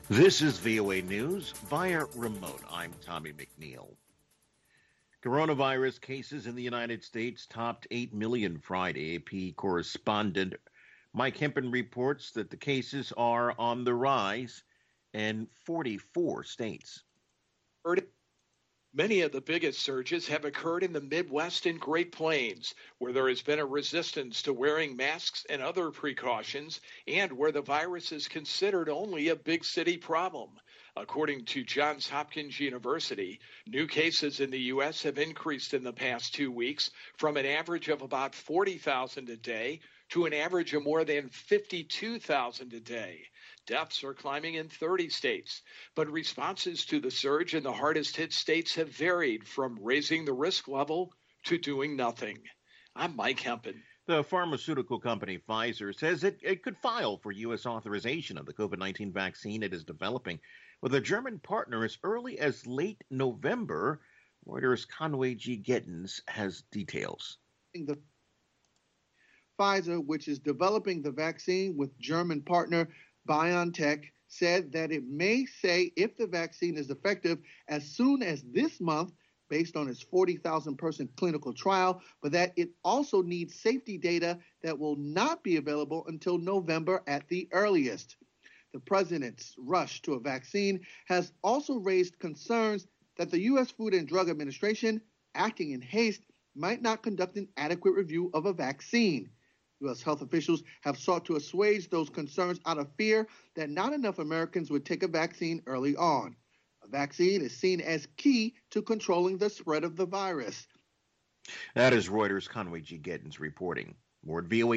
This is VOA News via remote. I'm Tommy McNeil. Coronavirus cases in the United States topped 8 million Friday. AP correspondent Mike Hempen reports that the cases are on the rise in 44 states. Many of the biggest surges have occurred in the Midwest and Great Plains, where there has been a resistance to wearing masks and other precautions, and where the virus is considered only a big city problem. According to Johns Hopkins University, new cases in the U.S. have increased in the past 2 weeks from an average of about 40,000 a day to an average of more than 52,000 a day. Deaths are climbing in 30 states, but responses to the surge in the hardest hit states have varied from raising the risk level to doing nothing. I'm Mike Hempen. The pharmaceutical company Pfizer says it could file for U.S. authorization of the COVID-19 vaccine it is developing with a German partner as early as late November. Reuters' Conway G. Gittins has details. Pfizer, which is developing the vaccine with German partner BioNTech, said that it may say if the vaccine is effective as soon as this month, based on its 40,000-person clinical trial, but that it also needs safety data that will not be available until November at the earliest. The president's rush to a vaccine has also raised concerns that the U.S. Food and Drug Administration, acting in haste, might not conduct an adequate review of a vaccine. U.S. health officials have sought to assuage those concerns out of fear that not enough Americans would take a vaccine early on. A vaccine is seen as key to controlling the spread of the virus. That is Reuters' Conway G. Gittins reporting. More at VOA